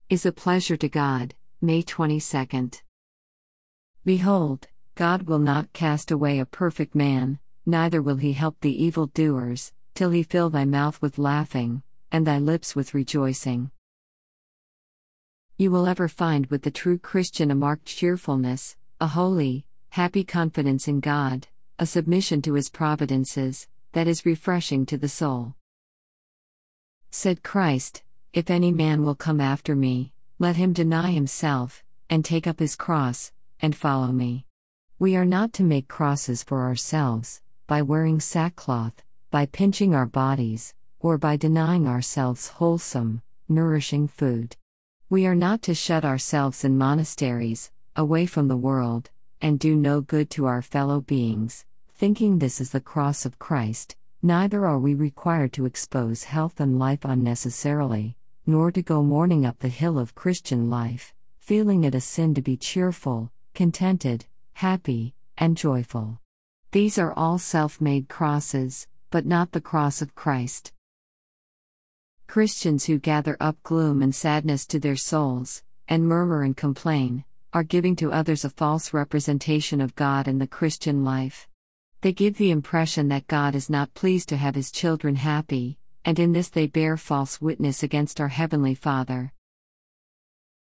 is a pleasure to God. May 22nd. Behold, God will not cast away a perfect man, neither will he help the evildoers, till he fill thy mouth with laughing, and thy lips with rejoicing. You will ever find with the true Christian a marked cheerfulness, a holy, happy confidence in God, a submission to his providences, that is refreshing to the soul. Said Christ, "If any man will come after me, let him deny himself, and take up his cross, and follow me." We are not to make crosses for ourselves, by wearing sackcloth, by pinching our bodies, or by denying ourselves wholesome, nourishing food. We are not to shut ourselves in monasteries, away from the world, and do no good to our fellow beings, thinking this is the cross of Christ. Neither are we required to expose health and life unnecessarily, nor to go mourning up the hill of Christian life, feeling it a sin to be cheerful, contented, happy, and joyful. These are all self-made crosses, but not the cross of Christ. Christians who gather up gloom and sadness to their souls, and murmur and complain, are giving to others a false representation of God and the Christian life. They give the impression that God is not pleased to have his children happy, and in this they bear false witness against our Heavenly Father.